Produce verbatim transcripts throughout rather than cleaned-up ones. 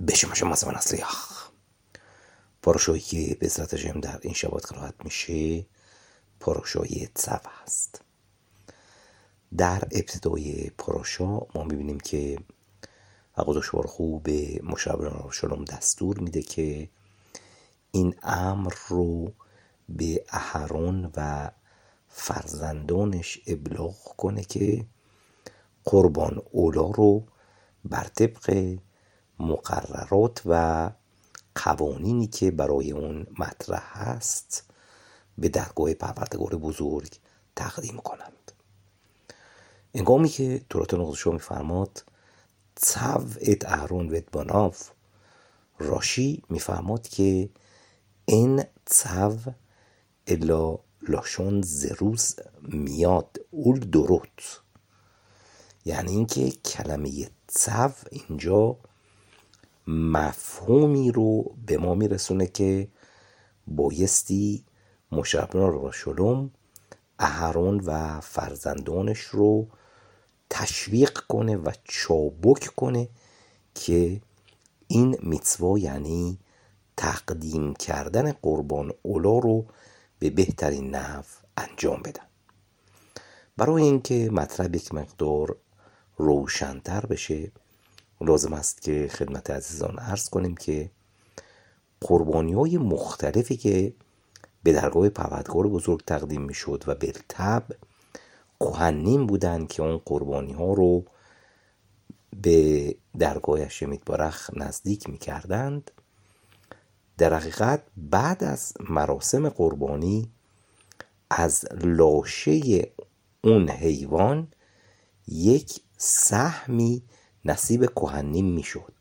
בשم شما زمان اصلیخ پاراشایی که به عزت هاشم در این شبات قرائت میشه پاراشای تصو هست. در ابتدای پاراشا ما میبینیم که حقودش بارخو به موشه ربنا شلوم دستور میده که این امر رو به اهرون و فرزندانش ابلاغ کنه که قربان اولا رو بر طبق مقررات و قوانینی که برای اون مطرح هست به درگاه پروردگار بزرگ تقدیم کنند. انگامی که تورات نقضشو میفرماد تصو ات اهرون و ات بناو، راشی میفرماد که این تصو الا لاشون زروز میاد اول دروت، یعنی اینکه کلمه تصو اینجا مفهومی رو به ما میرسونه که بایستی موشه ربنا شلوم اهرون و فرزندانش رو تشویق کنه و چابک کنه که این میتوا یعنی تقدیم کردن قربان اولا رو به بهترین نحو انجام بدن. برای اینکه مطلب یک مقدار روشن‌تر بشه لازم است که خدمت عزیزان عرض کنیم که قربانی‌های مختلفی که به درگاه پروردگار بزرگ تقدیم میشد و بالطبع کهنین بودند که اون قربانی‌ها رو به درگاه هشم یتبارک نزدیک می‌کردند، در حقیقت بعد از مراسم قربانی از لاشه اون حیوان یک سهمی نصیب کهنین میشد،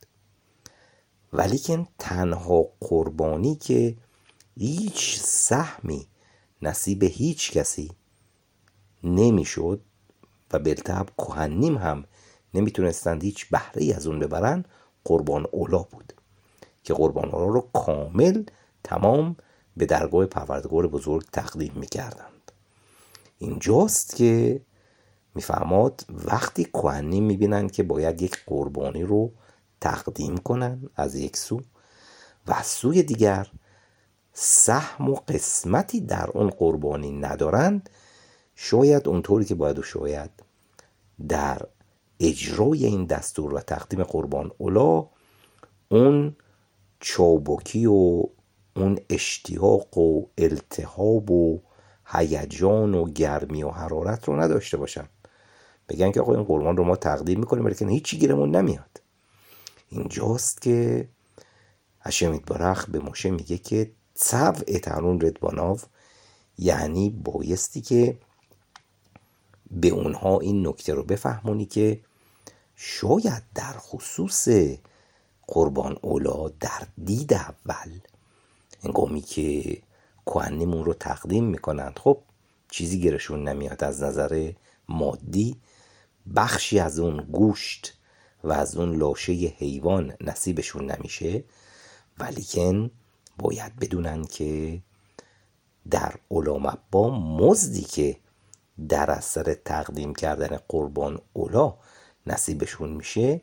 ولیکن تنها قربانی که هیچ سهمی نصیب هیچ کسی نمیشد و بالطبع کهنین هم نمیتونستند هیچ بهره‌ای از اون ببرن قربان اولا بود که قربان اولا رو کامل تمام به درگاه پروردگار بزرگ تقدیم میکردند. اینجاست که میفرماد وقتی کهنین میبینن که باید یک قربانی رو تقدیم کنن از یک سو و از سوی دیگر سهم و قسمتی در اون قربانی ندارند، شاید اونطوری که باید و شاید در اجرای این دستور و تقدیم قربان اولا اون چابکی و اون اشتیاق و التهاب و هیجان و گرمی و حرارت رو نداشته باشن، بگن که آقا این قربان رو ما تقدیم میکنیم ولی که هیچی گیرمون نمیاد. اینجاست که هشم یتبارک به موشه میگه که تصو ات اهرون و ات بناو، یعنی بایستی که به اونها این نکته رو بفهمونی که شاید در خصوص قربان اولا در دید اول هنگامی که کهنیمون رو تقدیم میکنند خب چیزی گیرشون نمیاد از نظر مادی، بخشی از اون گوشت و از اون لاشه حیوان نصیبشون نمیشه، ولیکن باید بدونن که در علامبا مزدی که در اثر تقدیم کردن قربان اولا نصیبشون میشه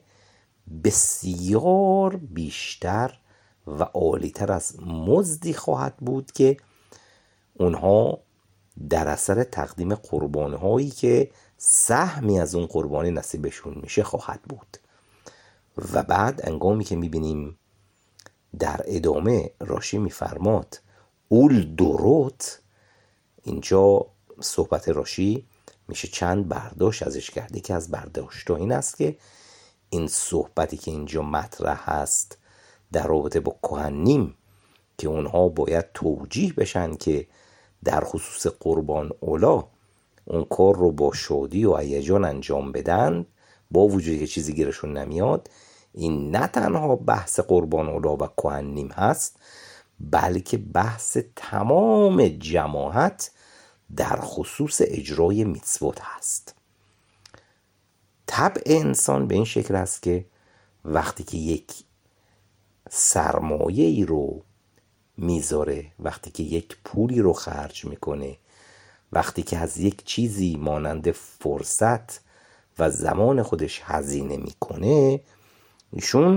بسیار بیشتر و عالیتر از مزدی خواهد بود که اونها در اثر تقدیم قربانی هایی که سهمی از اون قربانی نصیبشون میشه خواهد بود. و بعد انگامی که میبینیم در ادامه راشی میفرماد اول دروت، اینجا صحبت راشی میشه چند برداشت ازش کرده که از برداشت این است که این صحبتی که اینجا مطرح هست در رابطه با کهنیم که اونها باید توجیه بشن که در خصوص قربان اولا اون کار رو با شادی و هیجان انجام بدن با وجودی که چیزی گیرشون نمیاد، این نه تنها بحث قربان اولا و کهنیم هست بلکه بحث تمام جماعت در خصوص اجرای میتوات هست. طبع انسان به این شکل است که وقتی که یک سرمایه ای رو میذاره، وقتی که یک پولی رو خرج میکنه، وقتی که از یک چیزی مانند فرصت و زمان خودش هزینه میکنه، ایشون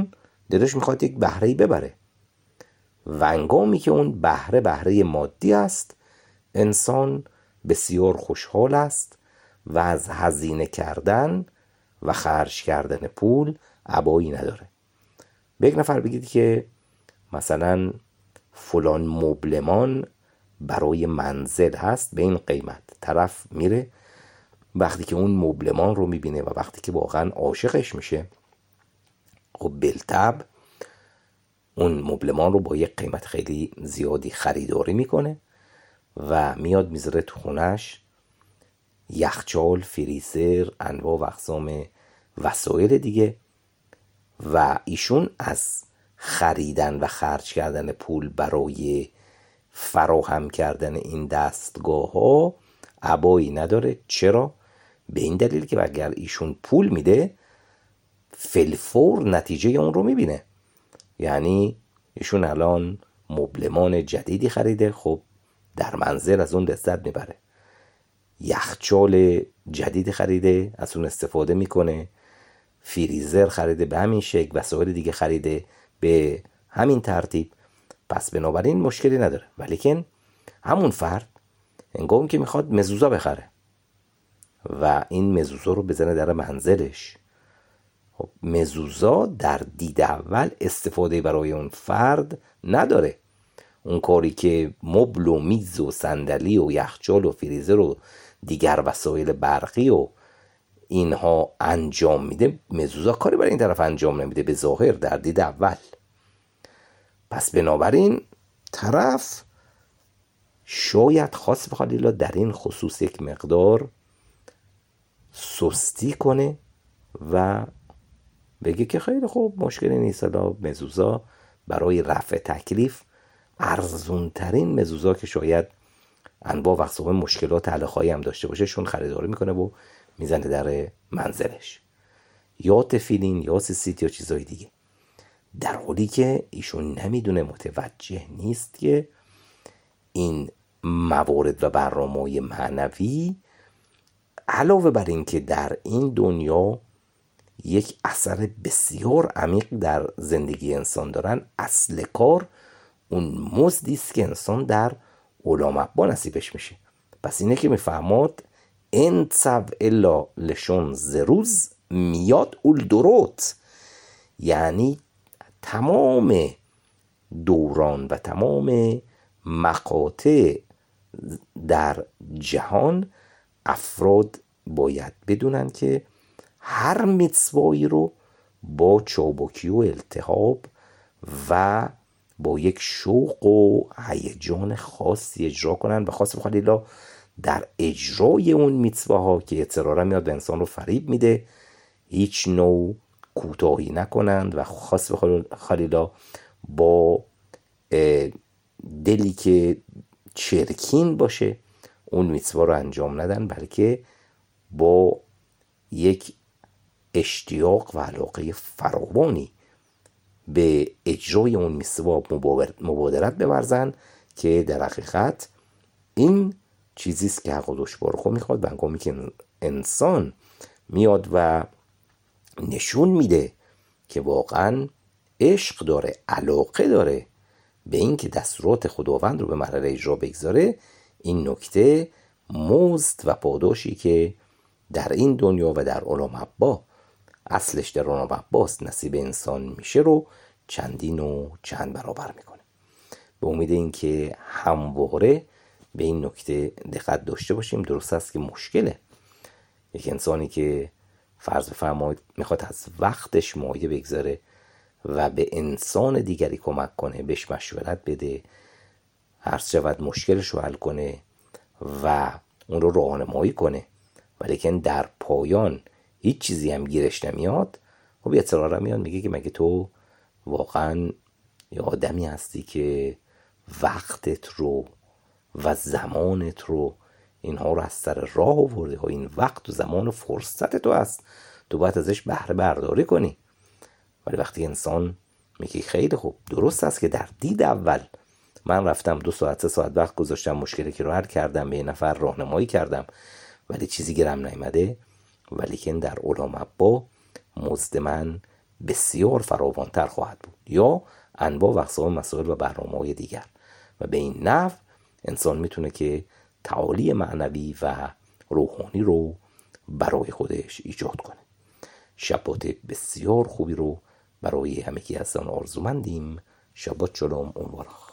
دلش میخواد یک بهره‌ای ببره و هنگامی که اون بهره بهره مادی است، انسان بسیار خوشحال است و از هزینه کردن و خرج کردن پول ابایی نداره. به یک نفر بگید که مثلا فلان مبلمان برای منزل هست به این قیمت، طرف میره وقتی که اون مبلمان رو میبینه و وقتی که واقعا عاشقش میشه، خب بالطبع اون مبلمان رو با یک قیمت خیلی زیادی خریداری میکنه و میاد میذاره تو خونش، یخچال، فریزر، انواع و اقسام وسایل دیگه، و ایشون از خریدن و خرج کردن پول برای فراهم کردن این دستگاه ها ابایی نداره. چرا؟ به این دلیل که اگر ایشون پول میده فلفور نتیجه اون رو میبینه. یعنی ایشون الان مبلمان جدیدی خریده، خب در منزل از اون لذت میبره. یخچال جدید خریده، از اون استفاده میکنه. فریزر خریده به همین شکل، وسایل دیگه خریده به همین ترتیب. پس بنابراین مشکلی نداره. ولیکن همون فرد هنگامی که میخواد مزوزا بخره و این مزوزا رو بزنه در منزلش، خب مزوزا در دید اول استفاده برای اون فرد نداره. اون کاری که مبل و میز و صندلی و یخچال و فریزر و دیگر وسایل برقی و اینها انجام میده، مزوزا کاری برای این طرف انجام نمیده به ظاهر در دید اول. پس بنابراین طرف شاید خاص بخواد در این خصوص یک مقدار سستی کنه و بگه که خیلی خوب مشکلی نیست، حالا مزوزا برای رفع تکلیف ارزون ترین مزوزا که شاید انواع و اقسام مشکلات علاقه‌ای هم داشته باشه شون خریداری میکنه و میزنه در منزلش، یا تفیلین یا سیسیت یا چیزای دیگه، در حالی که ایشون نمیدونه، متوجه نیست که این موارد و برنامه‌های معنوی علاوه بر این که در این دنیا یک اثر بسیار عمیق در زندگی انسان دارن، اصل کار اون مزدی است که انسان در علامبا نصیبش میشه. پس اینه که میفهماد انتصو الا لشون زروز میاد اول دروت، یعنی تمام دوران و تمام مقاطع در جهان افراد باید بدونن که هر میتسوایی رو با چابکی و التهاب و با یک شوق و هیجان خاصی اجرا کنن و خاص بخواهد در اجرای اون میتسواها که اضطرارا میاد به انسان رو فریب میده هیچ نوع کوتاهی نکنند و خاص بخواهد با دلی که چرکین باشه اون میتسوا رو انجام ندن، بلکه با یک اشتیاق و علاقه فراوانی به اجرای اون میتسوا مبادرت بورزن که در حقیقت این چیزیست که حق و دشبارخو میخواد. و هنگامی که انسان میاد و نشون میده که واقعا عشق داره، علاقه داره به این که دستورات خداوند رو به مرحله اجرا بگذاره، این نکته مزد و پاداشی که در این دنیا و در علامبا اصلش در علامباست نصیب انسان میشه رو چندین و چند برابر میکنه. به امید این که همواره به این نکته دقت داشته باشیم. درست است که مشکله یک انسانی که فرض بفرمایید میخواد از وقتش مایه بگذاره و به انسان دیگری کمک کنه، بهش مشورت بده، هر شود مشکلش رو حل کنه و اون رو راهنمایی کنه، ولیکن در پایان هیچ چیزی هم گیرش نمیاد، خب یه اضطرارا میاد میگه که مگه تو واقعا یه آدمی هستی که وقتت رو و زمانت رو اینها رو از سر راه آورده ها، این وقت و زمان و فرصت تو هست، تو باید ازش بهره برداری کنی. ولی وقتی انسان میگه خیلی خوب، درست است که در دید اول من رفتم دو ساعت سه ساعت وقت گذاشتم مشکلی که رو حل کردم، به یه نفر راهنمایی کردم ولی چیزی گیرم نیامده، ولیکن در علامبا مزد من بسیار فراوانتر خواهد بود، یا انواع و اقسام مسائل و برنامه‌های دیگر. و به این نحو انسان میتونه که تعالی معنوی و روحانی رو برای خودش ایجاد کنه. شبات بسیار خوبی رو برای همگی عزیزان آرزومندیم. شبات شلوم. امیدوارم